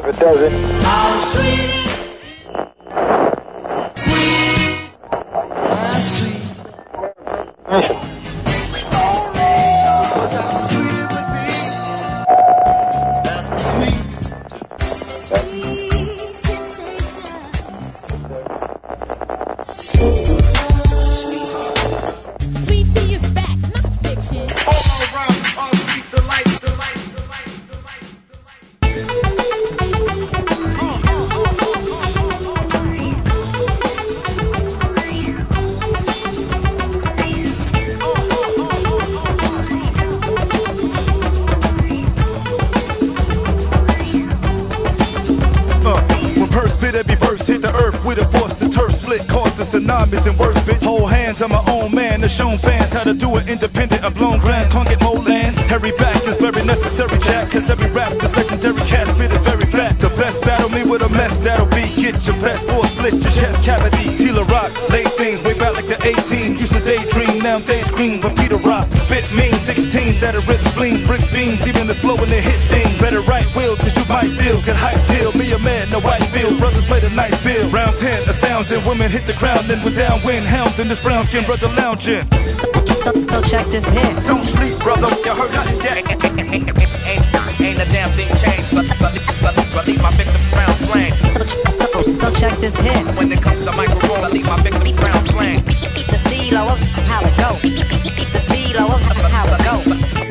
if it doesn't. How sweet, sweet, sweet. Mission. Every verse hit the earth with a force to turf split, causes tsunamis and worse fit. Hold hands, I'm my own man, to shown fans how to do it independent of blown grants. Can't get more lands. Harry back is very necessary, Jack, cause every rap is legendary. Cat spit is very flat. The best battle me with a mess, that'll be get your best or split your chest cavity. Tila Rock, late things way back like the 18. Used to daydream, now they scream from Peter Rock. Spit mean 16s that'll rip spleens, bricks beams, even it's blowing the hit thing. Better write wills, cause you might still get hype till me a man, no white field. Brothers play the nice bill. Round 10, astounding. Women hit the ground, then we're downwind. Hounding this brown skin brother lounging. So check this hit. Don't sleep, brother. You heard nothing yet. Ain't a damn thing changed. So leave my victims round slang. So check this hit. When it comes to microphone, I leave my victims round slang. Beat the stilo of how it go. Beat the stilo of how it go.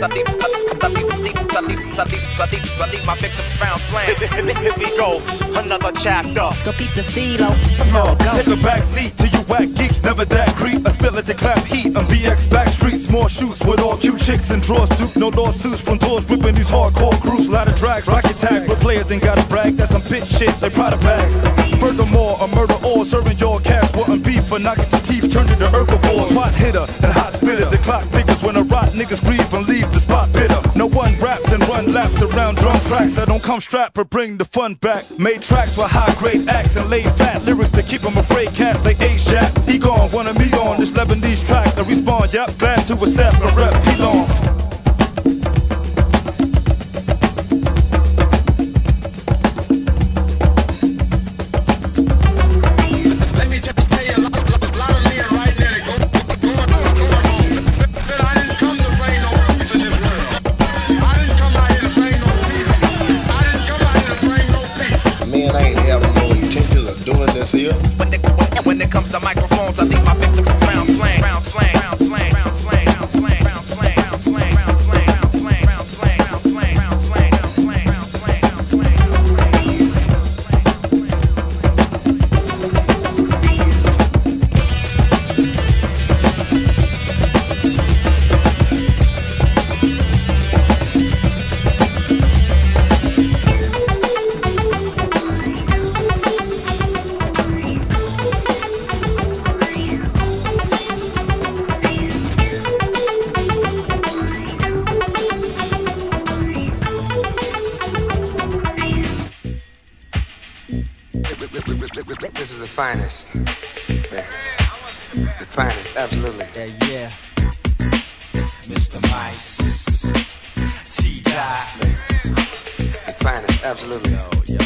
I leave my victims round slang. Here we go, another chapter. So beat the stilo of how it go. Take a back seat to you whack geeks, never that creep. I spill at the clap heat on BX back streets. More shoots with all cute chicks and drawers. Duke, no lawsuits from doors, ripping these hardcore groups. Lot of drags, rocket tag, but players ain't gotta brag. That's some bitch shit, they proud of bags. Furthermore, a murder all serving your cats. Wanting beef for knocking your teeth, turn to the herbivores. Hot hitter and hot spitter. The clock figures when I rot, niggas grieve and leave the spot bitter. No one raps and run laps around drum tracks. I don't come strapped but bring the fun back. Made tracks with high grade acts and laid fat lyrics to keep them afraid cat. They age jack. He gone, wanted me on this Lebanese track. I respond, yep, glad to accept and rep. He long. When it comes to microphones, I think my victims round slang, round slang, round slang, round slang, round slang, round slang, round slang, round slang, round slang, round slang, round slang, round slang, round slang, round slang, round slang, This is the finest. The finest, absolutely. Yeah. Mr. Mice. T-Dot. The finest, absolutely. Yo.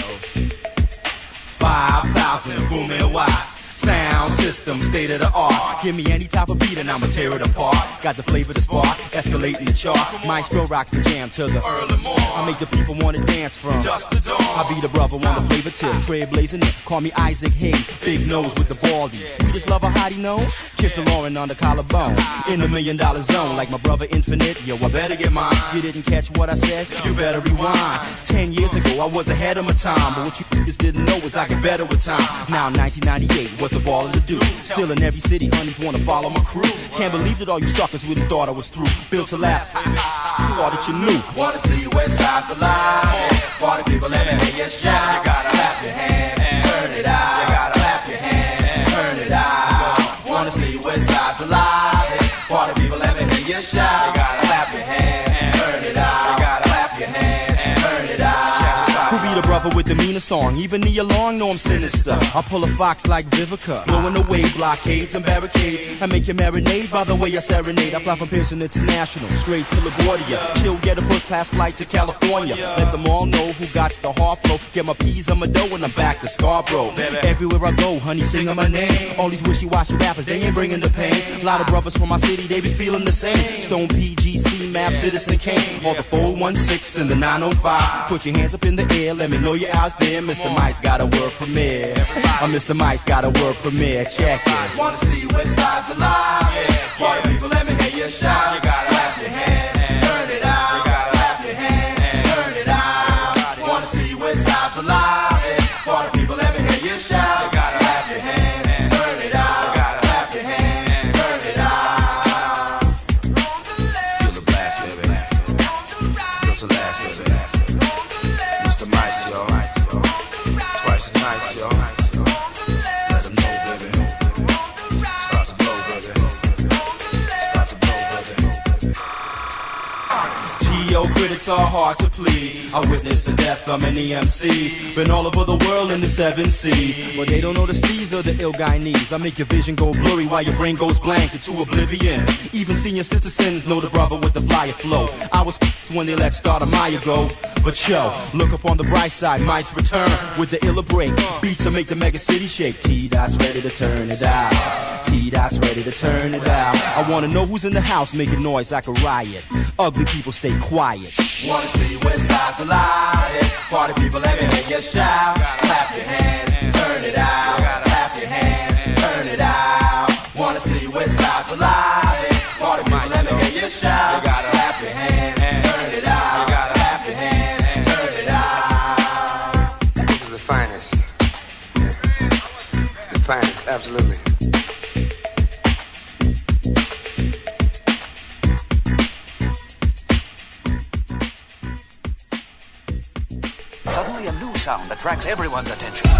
5,000 booming watts. Sound system, state of the art. Give me any type of beat and I'ma tear it apart. Got the flavor to spark, escalating the chart. Maestro rocks the jam till the early morning. I make the people wanna dance from just the dawn. I be the brother, want the flavor tip, trailblazing it. Call me Isaac Hayes, big nose with the baldy. Sweetest lover, hottie know? Kiss a Lauren on the collarbone. In the $1 million zone, like my brother Infinite. Yo, I better get mine. You didn't catch what I said? You better rewind. 10 years ago, I was ahead of my time. But what you niggas didn't know is I get better with time. Now 1998, what's a baller to do? Still in every city, honeys wanna follow my crew. Can't believe that all you suckers really thought I was through. Built to last, thought that you knew. Wanna see West Side's alive. Party people, let me hear you shout. You gotta clap your hands and turn it out. You gotta clap your hands and turn it out. Wanna see West Side's alive. Party people, let me hear you shout. You gotta clap your hands and turn it out. You gotta clap your hands and turn it out. Who be the brother Never with demeanor song, even the alarm know I'm sinister. I pull a fox like Vivica, blowing away blockades and barricades. I make you marinade by the way I serenade. I fly from Pearson International, straight to LaGuardia. Chill, get a first class flight to California. Let them all know who got the hard flow. Get my peas on my dough and I'm back to Scarborough. Everywhere I go, honey, sing my name. All these wishy-washy rappers, they ain't bringing the pain. A lot of brothers from my city, they be feeling the same. Stone PGC, Math, Citizen Kane. All the 416 and the 905. Put your hands up in the air, let me know you're out there. Mr. Mike's got a word premiere. Mr. Mike's got a word premiere. Check it. Wanna see West Side's alive? Yeah. Party people, let me hear you shout. You gotta clap your hands, turn it out. You gotta clap your hands, turn it out. Wanna see West Side's alive? Yeah. Party people, let me hear you shout. You gotta clap your hands, turn it out. You gotta clap your hands, turn it out. Feel the blast, baby. Feel the last, baby. Mr. Mice, yo. Twice as nice, yo. Let them know, baby. Start to blow, baby. Start to blow, baby. T.O. critics are hard to please. I witnessed the death of many MCs. Been all over the world in the 7 seas. But they don't know the steez or the ill guy needs. I make your vision go blurry while your brain goes blank into oblivion. Even senior citizens know the brother with the flyer flow. I was when they let Start a Maya go. But yo, look up on the bright side, Mike's return with the illa break. Beats to make the mega city shake. T-Dot's ready to turn it out. T-Dot's ready to turn it out. I wanna know who's in the house making noise like a riot. Ugly people stay quiet. Wanna see West Side's alive? Yeah. Party people, let me hear you shout. Clap your hands, turn it out. Clap your hands, turn it out. Wanna see West Side's alive? Yeah. Party people, let me hear you shout. Clap your hands, turn it out. Clap your hands, turn it out. This is the finest. The finest, absolutely. Suddenly a new sound attracts everyone's attention.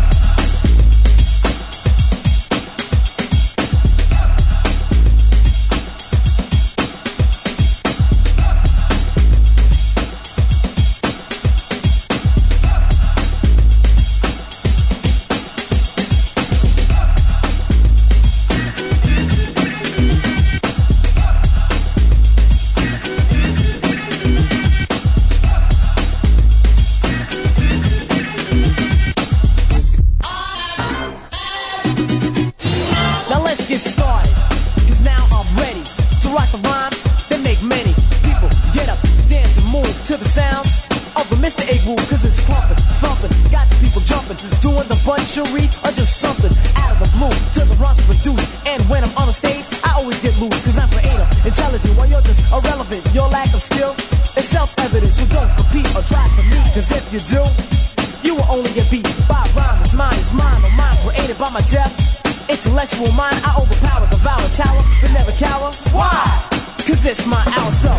Or just something out of the blue to the rhymes produce. And when I'm on the stage, I always get loose. Cause I'm creative, intelligent, while you're just irrelevant. Your lack of skill is self-evident. So don't compete or try to meet. Cause if you do, you will only get beat by rhyme. It's mine, or mine created by my deaf intellectual mind. I overpower, devour, tower, but never cower. Why? Cause it's my hour, so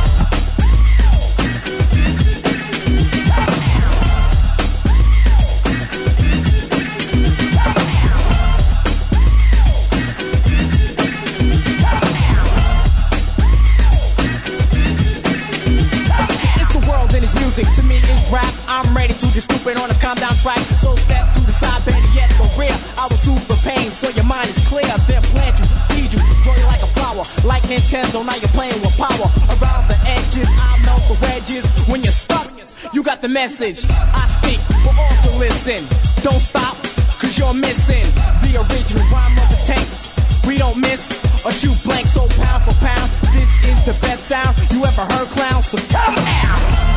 to me is rap. I'm ready to get stupid on a calm down track. So step to the side, better yet the rear. I will soothe the pain so your mind is clear. Then plant you, feed you, grow you like a flower. Like Nintendo, now you're playing with power. Around the edges, I'll melt the wedges. When you're stuck, you got the message. I speak for all to listen. Don't stop, cause you're missing the original rhyme of the tanks. We don't miss or shoot blank, so pound for pound. This is the best sound you ever heard, clown. So come out.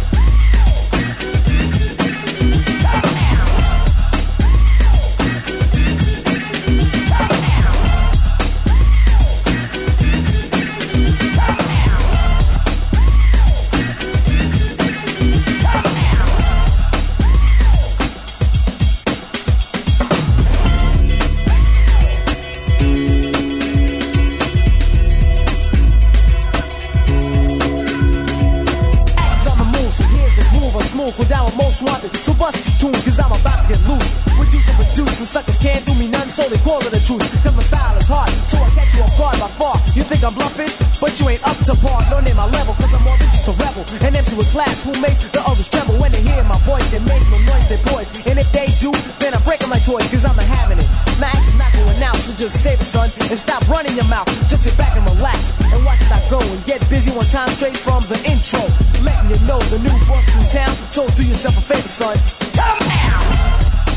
Without most wanted, so bust the tune, cause I'm about to get loose. Reduce and produce, and suckers can't do me none, so they call it a truth. Cause my style is hard, so I catch you off guard by far. You think I'm bluffing, but you ain't up to par. Don't name my level, cause I'm more than just a rebel. An MC with class who makes the others tremble. When they hear my voice, they make no noise, they just save it, son, and stop running your mouth. Just sit back and relax and watch as I go and get busy one time straight from the intro. Letting you know the new boss in town, so do yourself a favor, son. Come out!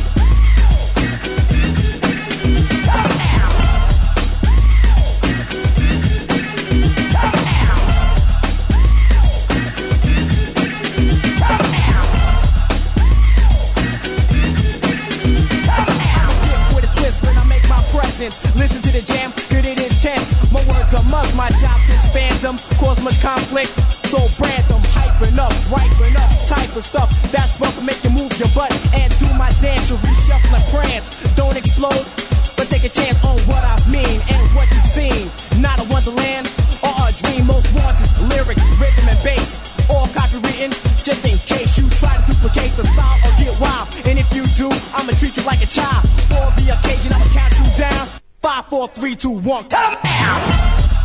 Listen to the jam, good it is tense. My words are must, my job to expand them. Cause much conflict, so brand them. Hyping up, ripen up, type of stuff. That's rough to make you move your butt. And do my dance, you reshuffle and prance. Don't explode, but take a chance on what I mean and what you've seen. Not a wonderland or a dream. Most wants is lyrics, rhythm and bass. All copywritten, just in case you try to duplicate the style or get wild. And if you do, I'ma treat you like a child. For the occasion, I'ma count you down. 5, 4, 3, 2, 1, come out!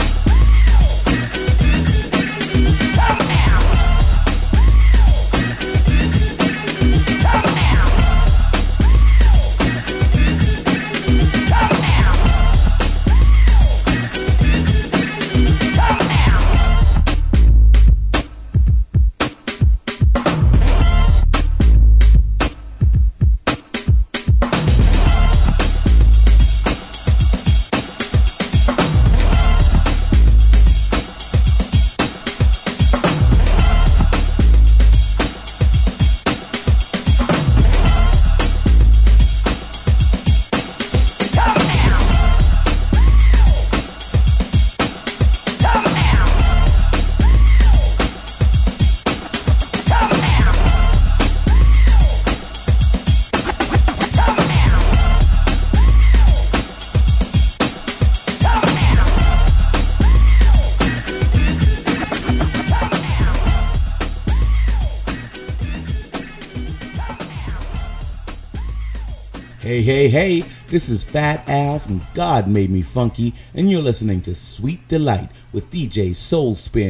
Hey, this is Fat Al from God Made Me Funky, and you're listening to Sweet Delight with DJ Soul Spin.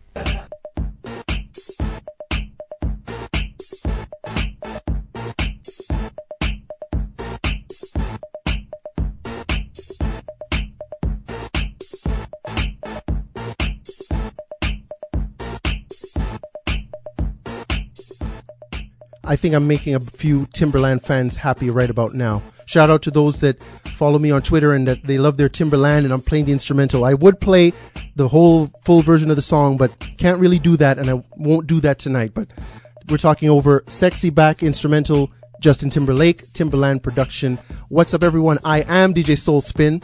I think I'm making a few Timberland fans happy right about now. Shout out to those that follow me on Twitter and that they love their Timberland and I'm playing the instrumental. I would play the whole full version of the song, but can't really do that and I won't do that tonight. But we're talking over Sexy Back instrumental, Justin Timberlake, Timberland production. What's up everyone? I am DJ Soul Spin.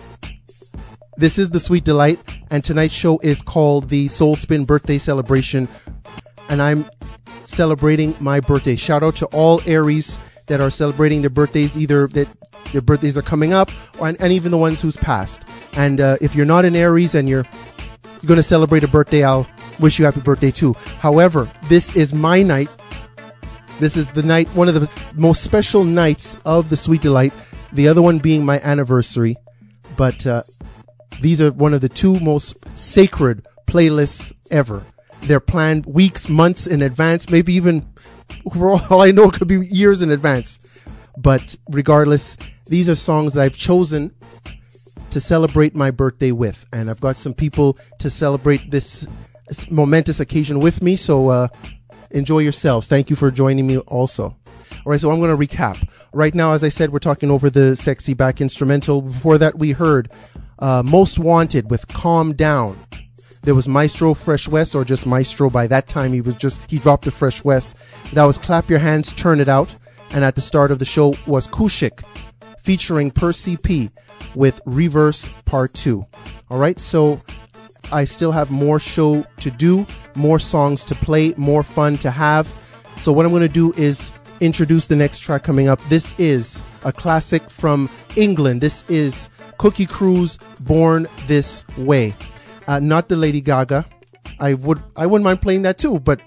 This is the Sweet Delight and tonight's show is called the Soul Spin Birthday Celebration and I'm celebrating my birthday. Shout out to all Aries that are celebrating their birthdays, either that their birthdays are coming up and even the ones who's passed. And if you're not an Aries and you're going to celebrate a birthday, I'll wish you happy birthday too. However, this is my night. This is the night, one of the most special nights of the Sweet Delight, the other one being my anniversary. But these are one of the two most sacred playlists ever. They're planned weeks, months in advance, maybe even, for all I know, it could be years in advance. But regardless, these are songs that I've chosen to celebrate my birthday with. And I've got some people to celebrate this momentous occasion with me. So enjoy yourselves. Thank you for joining me also. All right, so I'm going to recap. Right now, as I said, we're talking over the Sexy Back instrumental. Before that, we heard Most Wanted with Calm Down. There was Maestro Fresh West, or just Maestro. By that time, he dropped the Fresh West. That was Clap Your Hands, Turn It Out. And at the start of the show was Kushik featuring Percy P with Reverse Part 2. All right, so I still have more show to do, more songs to play, more fun to have. So what I'm going to do is introduce the next track coming up. This is a classic from England. This is Cookie Crew's Born This Way. Not the Lady Gaga. I wouldn't mind playing that too, but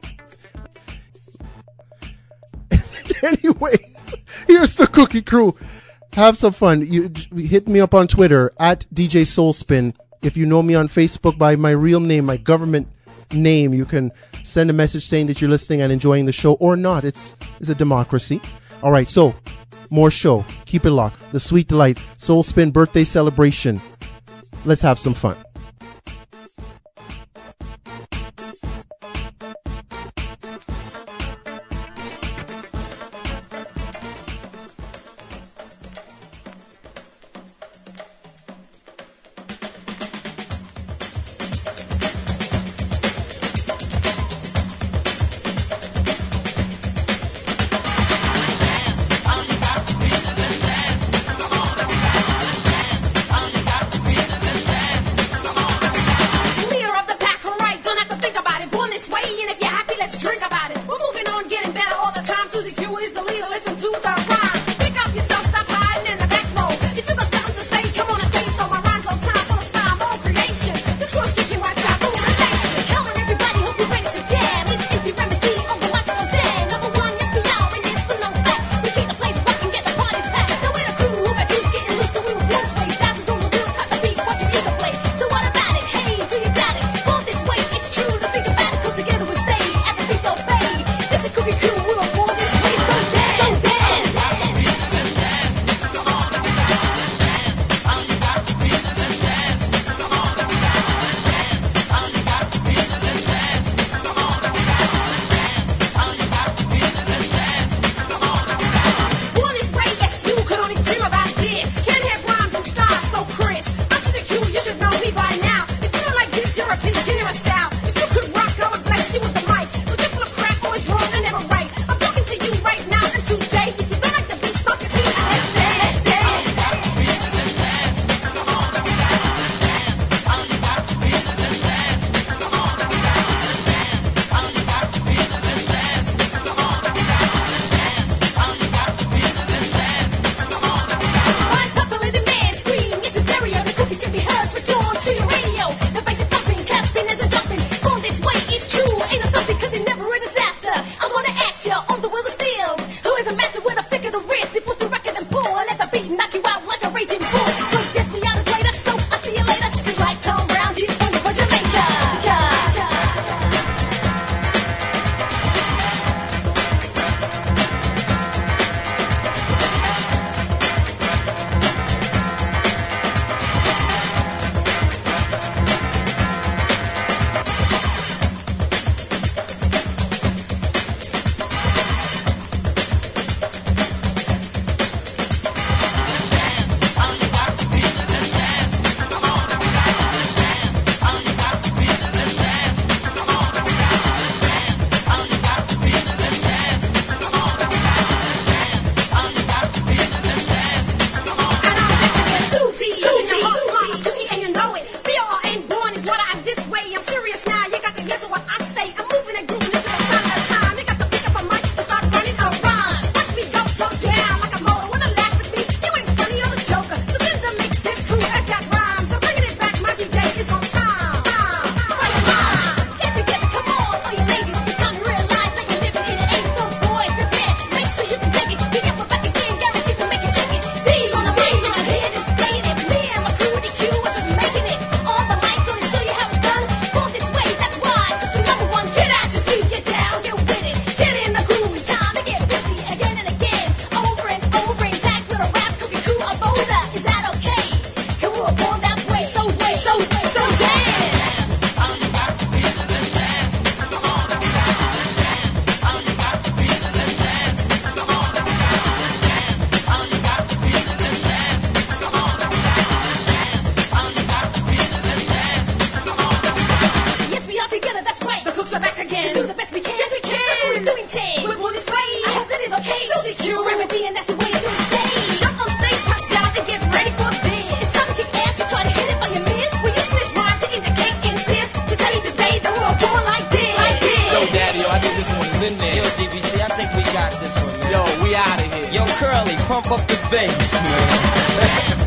anyway, here's the Cookie Crew. Have some fun. You hit me up on Twitter at DJ Soulspin. If you know me on Facebook by my real name, my government name, you can send a message saying that you're listening and enjoying the show or not. It's a democracy. All right, so more show. Keep it locked. The Sweet Delight Soul Spin birthday celebration. Let's have some fun. Curly, pump up the bass, man.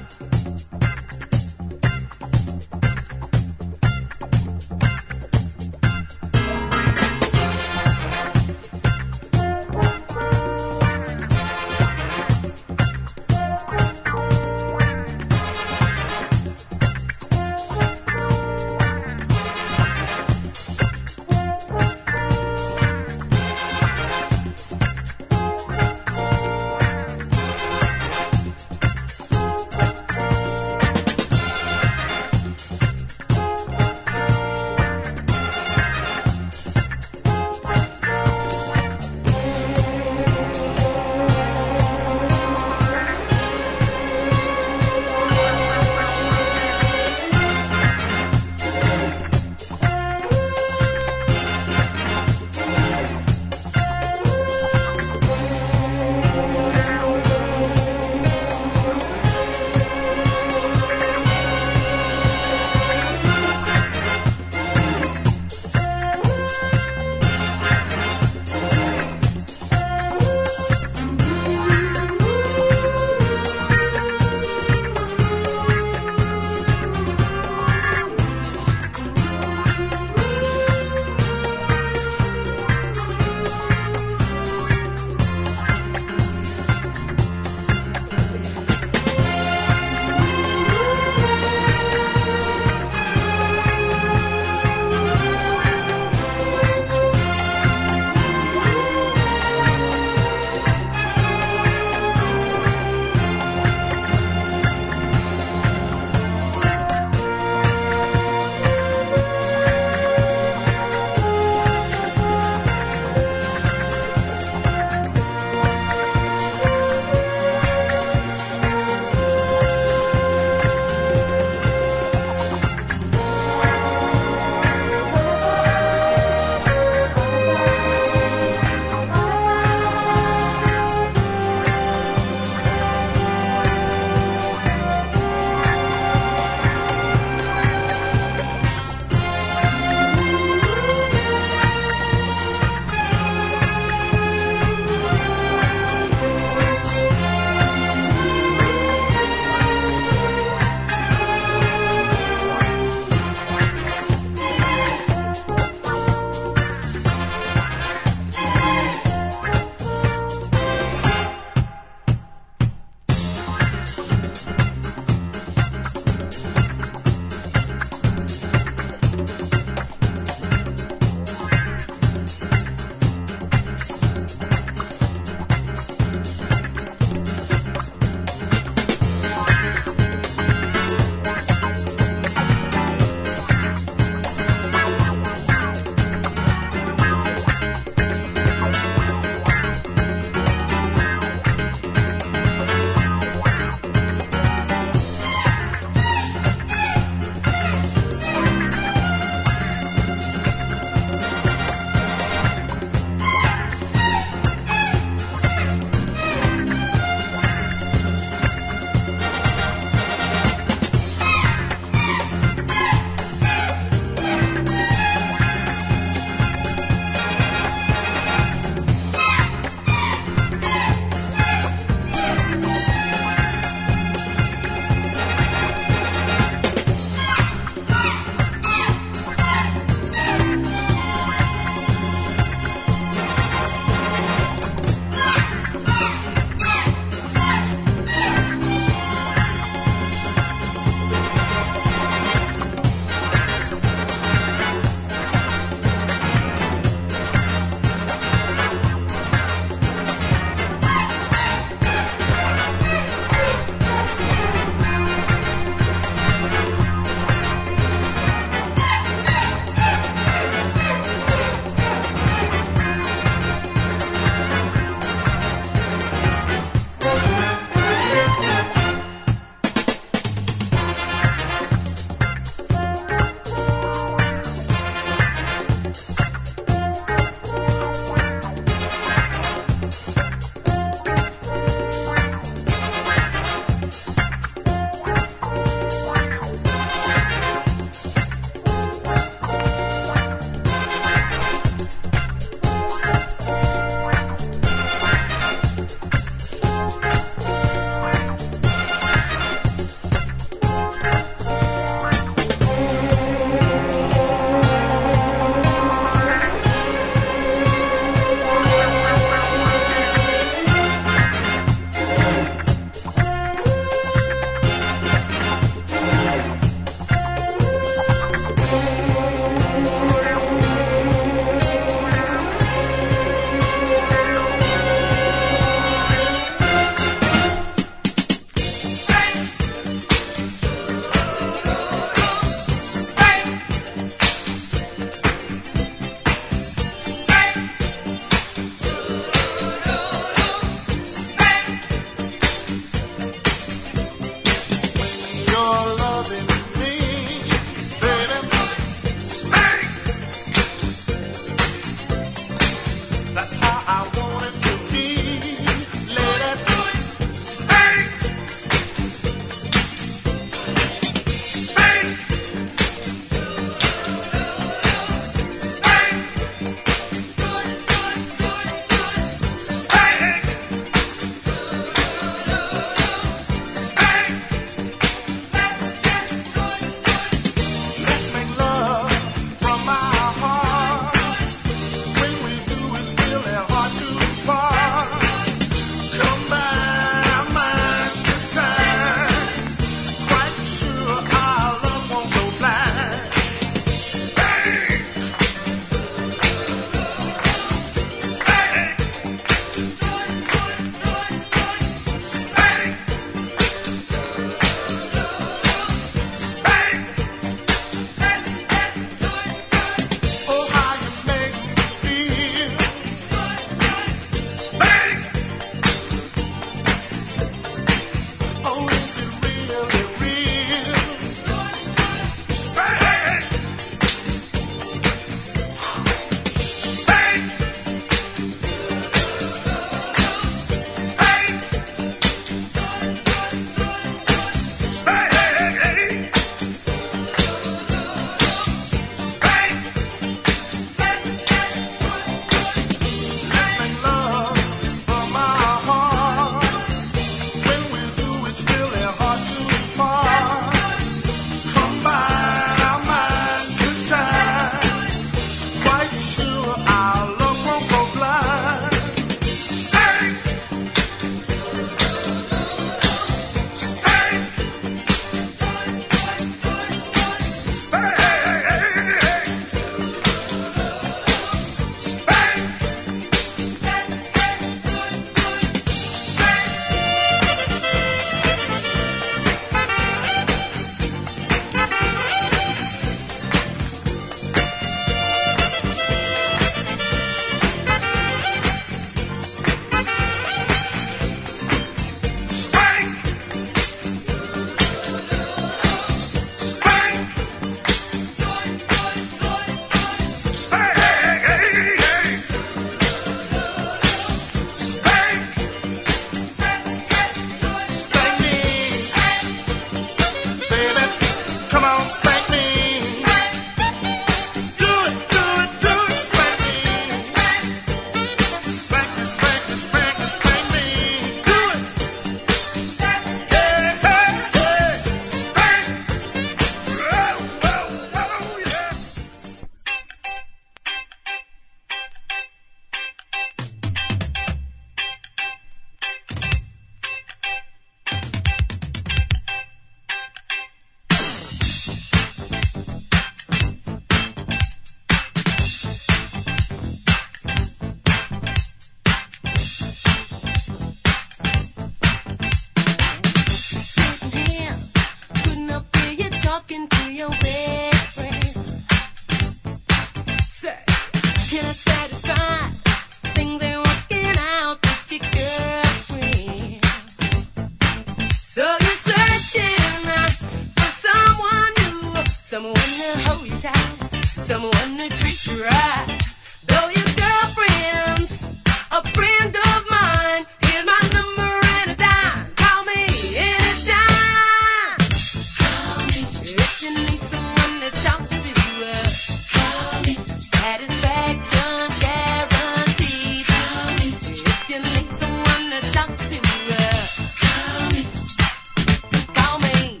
someone to hold you tight, someone to treat you right. Though your girlfriend's a friend of mine, here's my number and a dime. Call me anytime. Call me if you need someone to talk to. Call me satisfaction guaranteed. Call me if you need someone to talk to. Call me. Call me.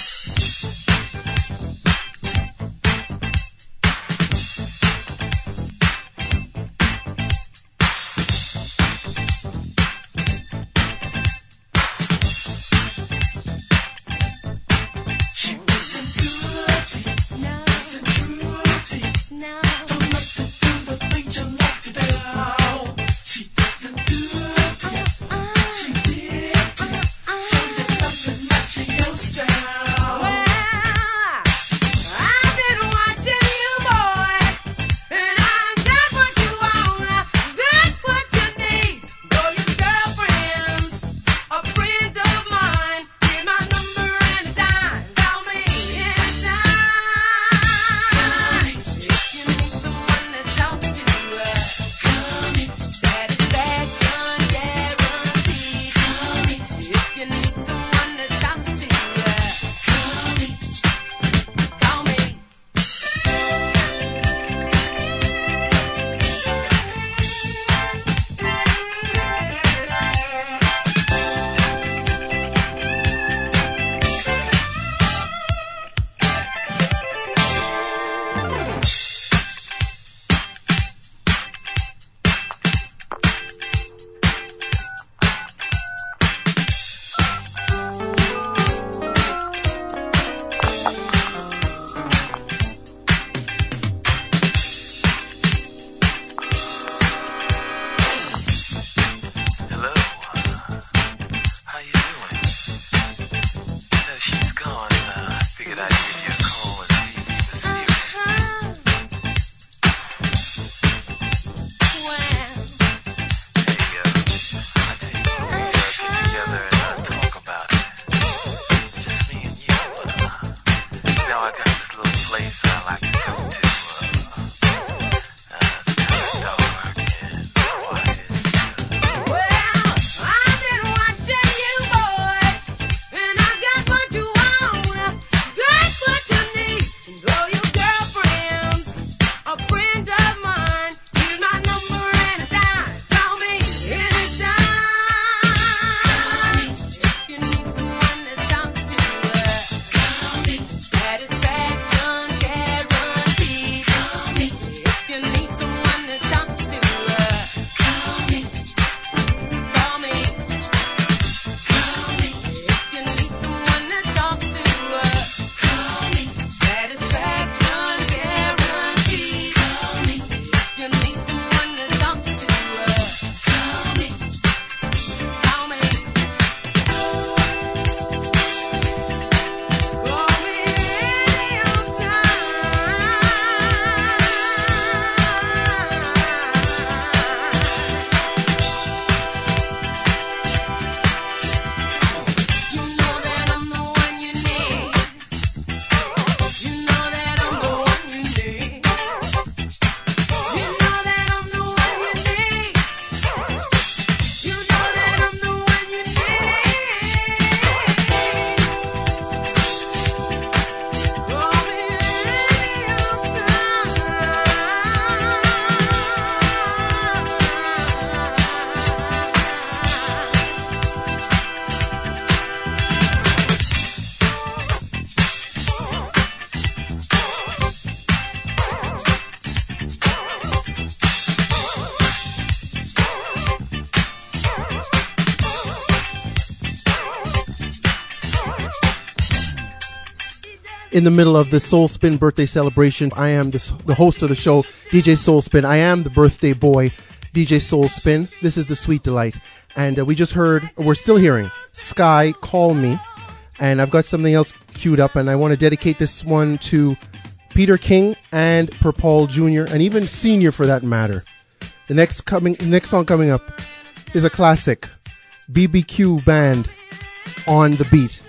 in the middle of the Soul Spin birthday celebration. I am the host of the show, DJ Soul Spin. I am the birthday boy, DJ Soul Spin. This is the Sweet Delight. And we're still hearing Sky, Call Me. And I've got something else queued up, and I want to dedicate this one to Peter King and Per Paul Jr., and even Senior for that matter. The next song coming up is a classic, BBQ Band, On the Beat.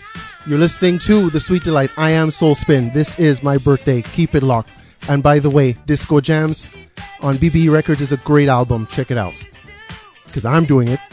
You're listening to The Sweet Delight. I am Soul Spin. This is my birthday. Keep it locked. And by the way, Disco Jams on BBE Records is a great album. Check it out. Because I'm doing it.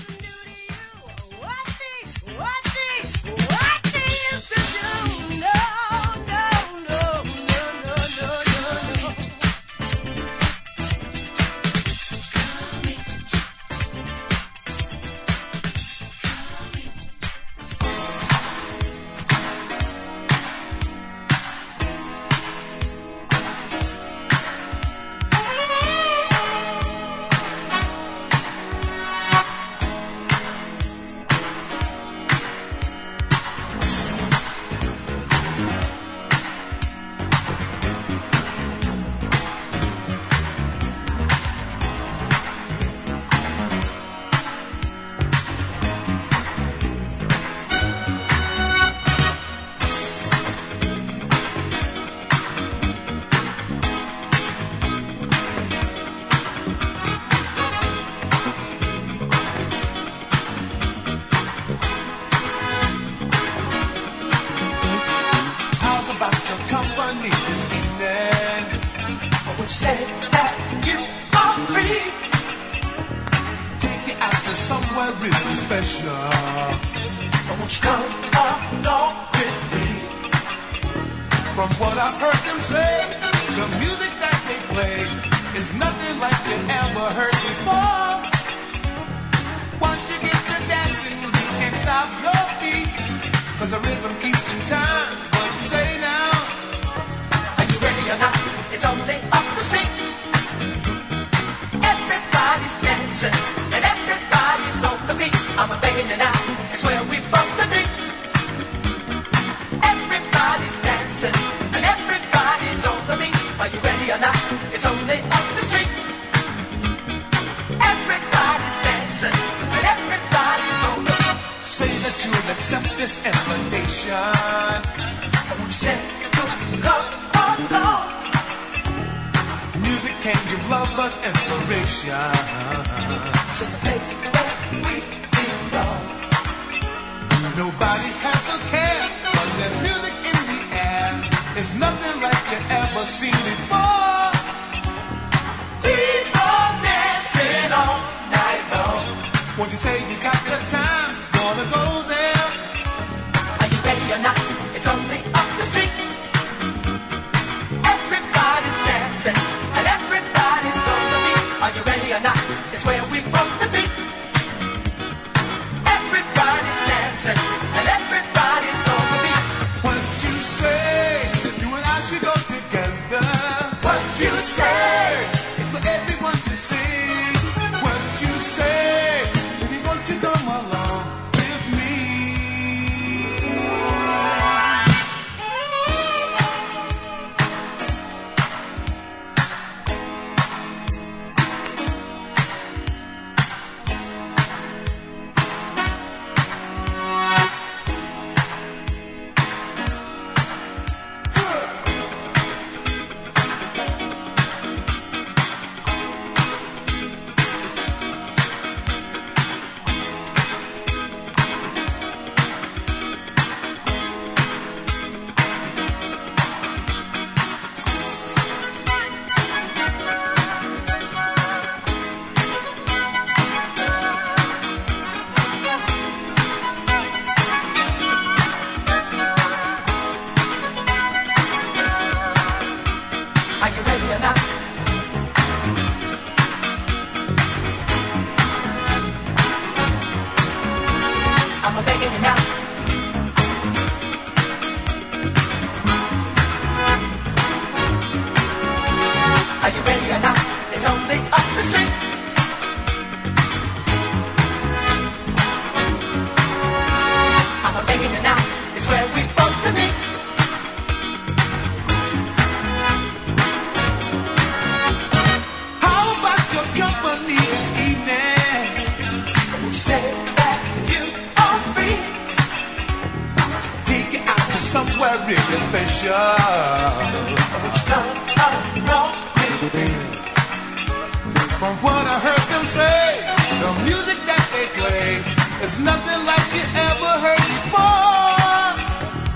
From what I heard them say, the music that they play is nothing like you ever heard before.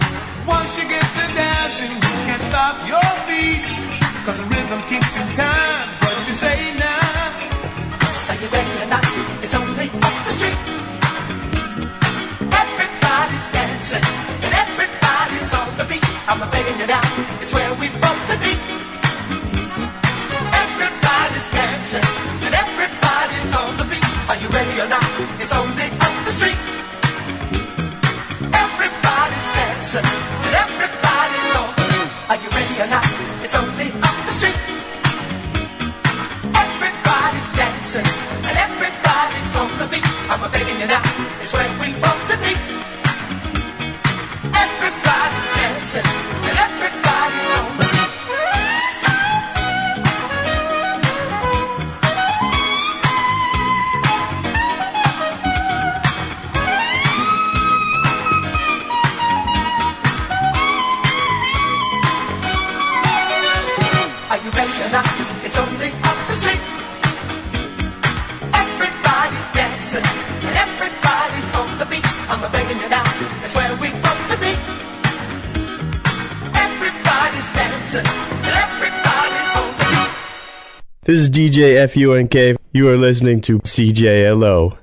DJ FUNK. You are listening to CJLO.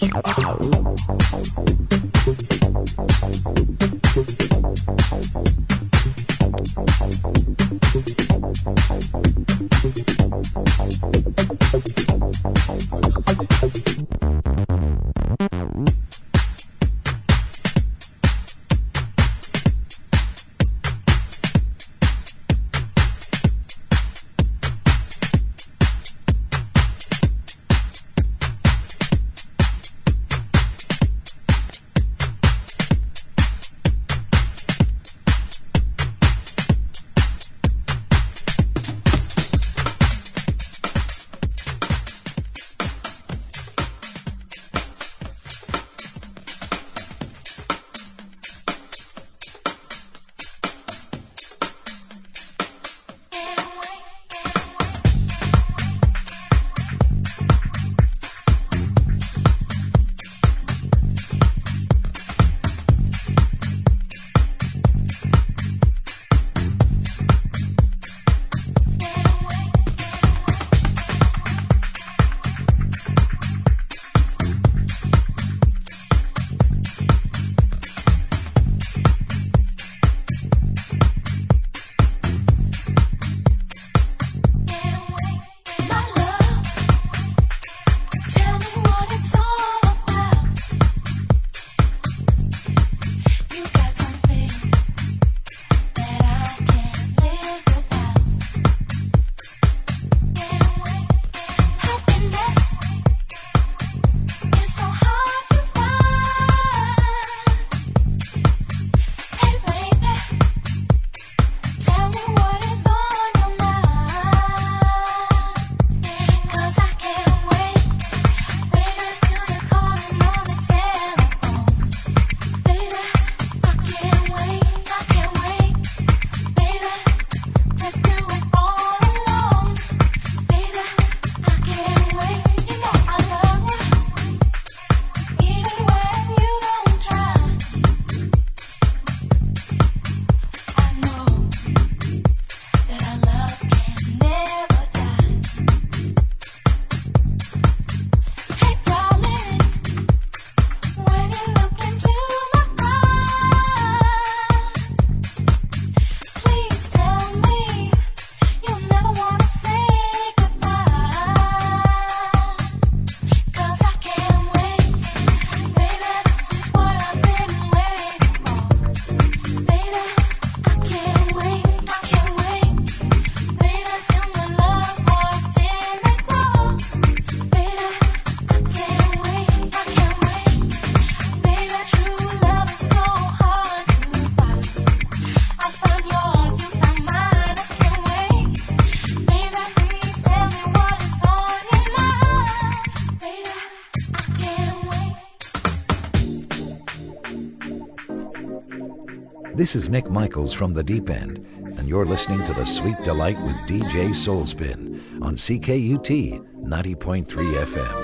This is Nick Michaels from the Deep End, and you're listening to The Sweet Delight with DJ Soulspin on CKUT 90.3 FM.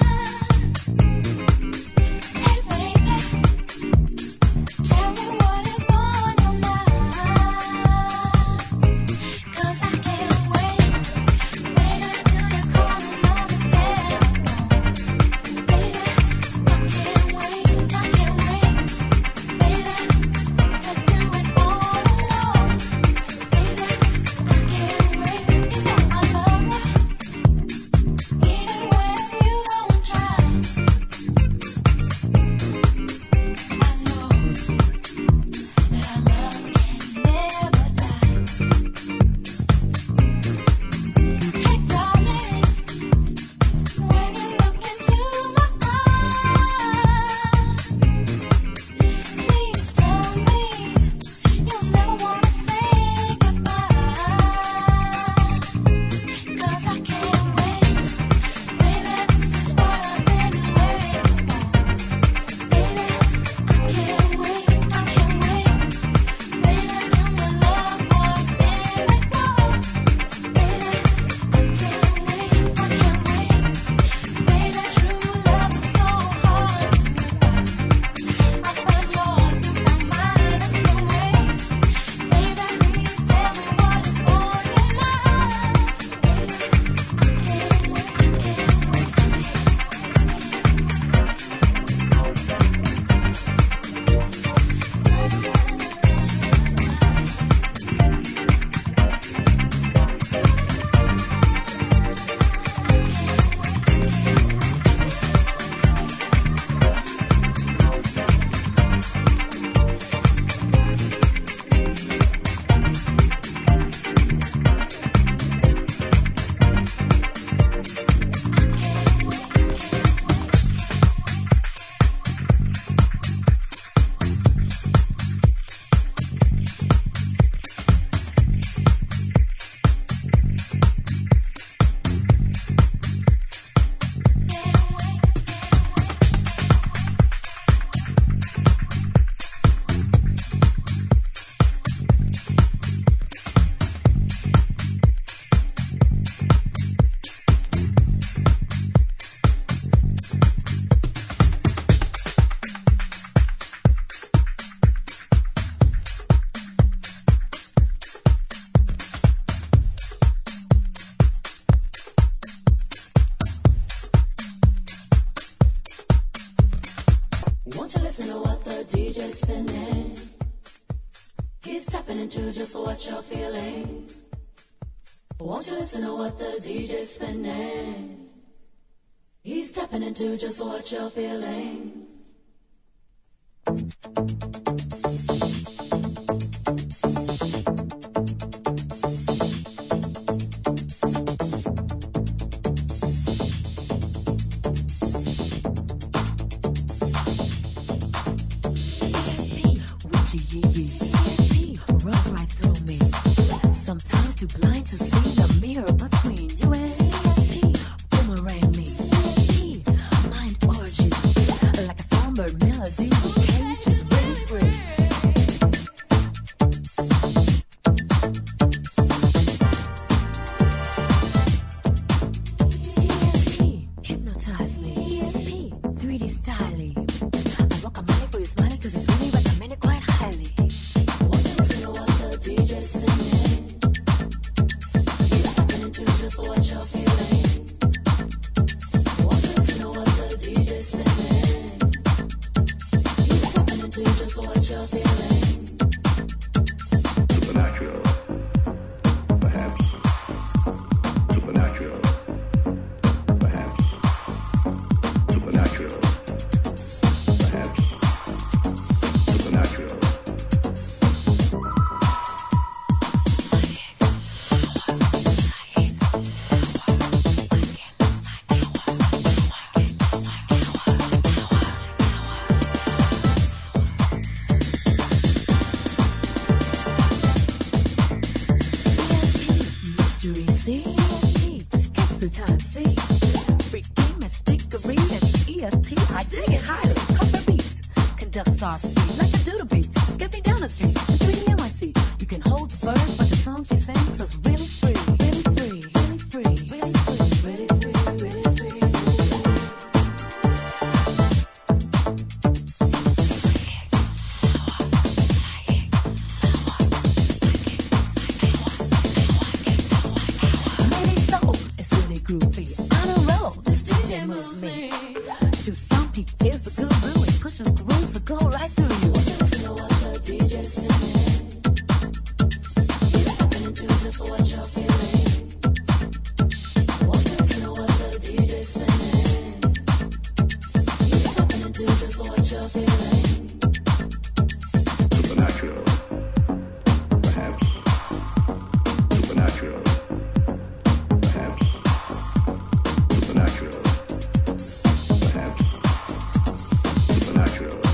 Tell me what DJ spinning. He's tapping into just what you're feeling. Won't you listen to what the DJ's spinning? He's tapping into just what you're feeling. Runs right through me. Sometimes too blind to see the mirror between you and ESP. Boomerang me. ESP, mind orgy. Like a songbird melody with cages really free. ESP, hypnotize me. ESP, 3D styling. I rock a money for your smiley cause it's really recommended quite highly. DJ spinning. He's tapping into just what you're feeling. Won't you listen to what the DJ's spinning? He's tapping into just what you're feeling. Supernatural, perhaps. Supernatural, perhaps. Supernatural, perhaps. Supernatural. Like a doodle beat, skipping down the street. In 3D NYC, you can hold the bird, but the song she sings is really free, really free, really free, really free, really free, really free. Maybe so, it's really groovy. On a roll, this DJ moves me. To some people, here's the good brew. It pushes grooves to go right through you. Won't you listen to what the DJ's spinning? He's tapping into just what you're feeling. Won't you listen to what the DJ's spinning? He's tapping into just what you're feeling. Supernatural, perhaps. Supernatural, perhaps. Supernatural, perhaps. Supernatural.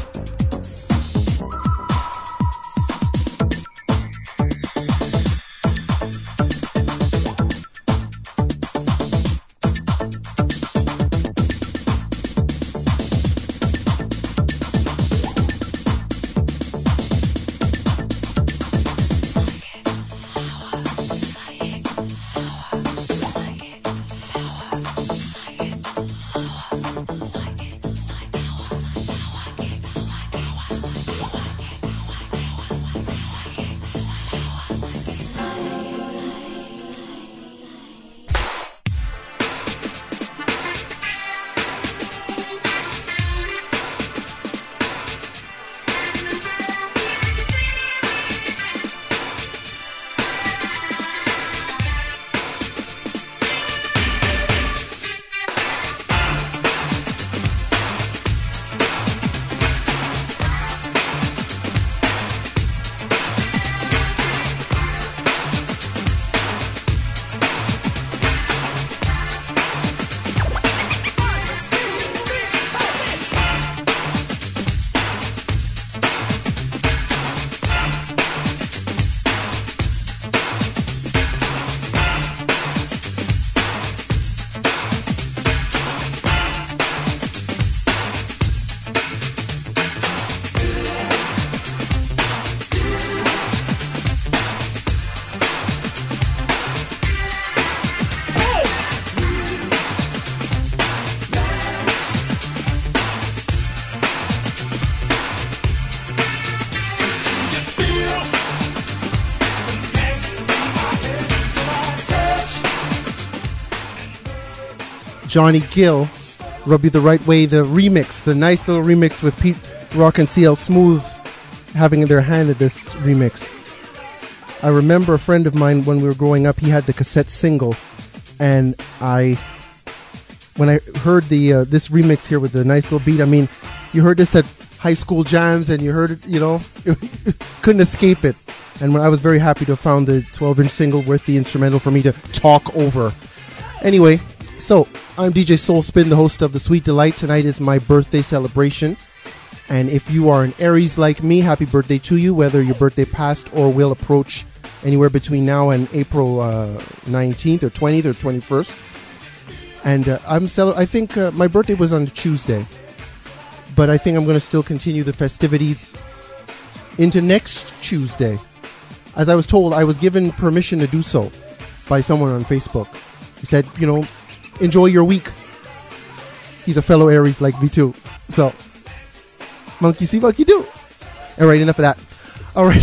Johnny Gill, Rub You the Right Way, the remix, the nice little remix with Pete Rock and CL Smooth having their hand at this remix. I remember a friend of mine when we were growing up, he had the cassette single, and when I heard the this remix here with the nice little beat, I mean, you heard this at high school jams, and you heard it, you know, couldn't escape it. And I was very happy to have found the 12-inch single worth the instrumental for me to talk over. Anyway, so I'm DJ Soul Spin, the host of The Sweet Delight. Tonight is my birthday celebration. And if you are an Aries like me, happy birthday to you, whether your birthday passed or will approach anywhere between now and April 19th or 20th or 21st. And I think my birthday was on Tuesday. But I think I'm going to still continue the festivities into next Tuesday. As I was told, I was given permission to do so by someone on Facebook. He said, you know, enjoy your week. He's a fellow Aries like me too. So, monkey see, monkey do. All right, enough of that. All right.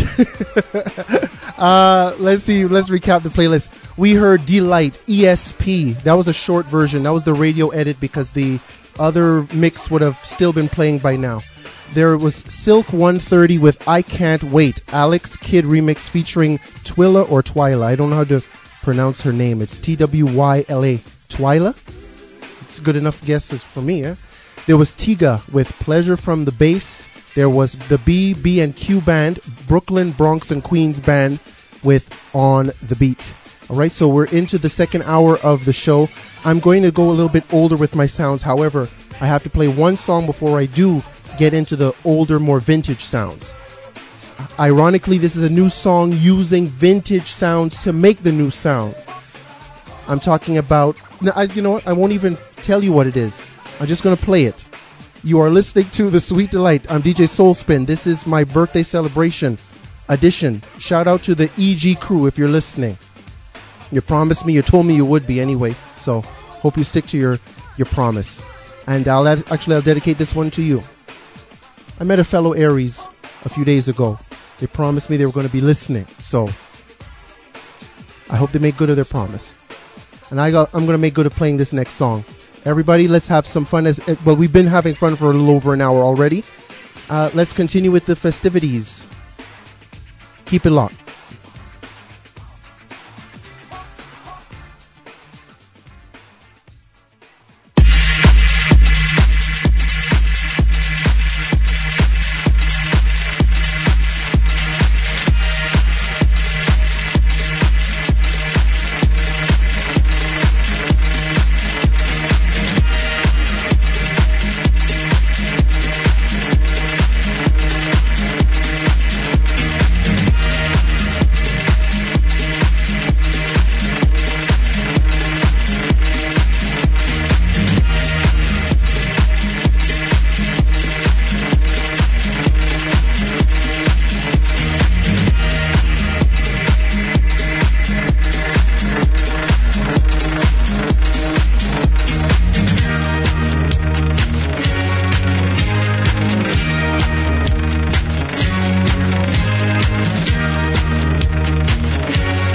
Let's see. Let's recap the playlist. We heard Delight, ESP. That was a short version. That was the radio edit because the other mix would have still been playing by now. There was Silk 130 with I Can't Wait. Alex Kidd remix featuring Twila or Twyla. I don't know how to pronounce her name. It's T-W-Y-L-A. Twyla? It's good enough guesses for me, eh? There was Tiga with Pleasure from the Bass. There was the B&Q Band, Brooklyn, Bronx, and Queens Band with On the Beat. All right, so we're into the second hour of the show. I'm going to go a little bit older with my sounds. However, I have to play one song before I do get into the older, more vintage sounds. Ironically, this is a new song using vintage sounds to make the new sound. I'm talking about... you know what? I won't even tell you what it is. I'm just going to play it. You are listening to The Sweet Delight. I'm DJ Soul Spin. This is my birthday celebration edition. Shout out to the EG crew if you're listening. You promised me, you told me you would be anyway. So, hope you stick to your promise. And I'll dedicate this one to you. I met a fellow Aries a few days ago. They promised me they were going to be listening. So, I hope they make good of their promise. And I'm going to make good of playing this next song. Everybody, let's have some fun. Well, we've been having fun for a little over an hour already. Let's continue with the festivities. Keep it locked.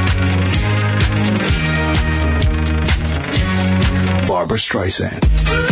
Streisand.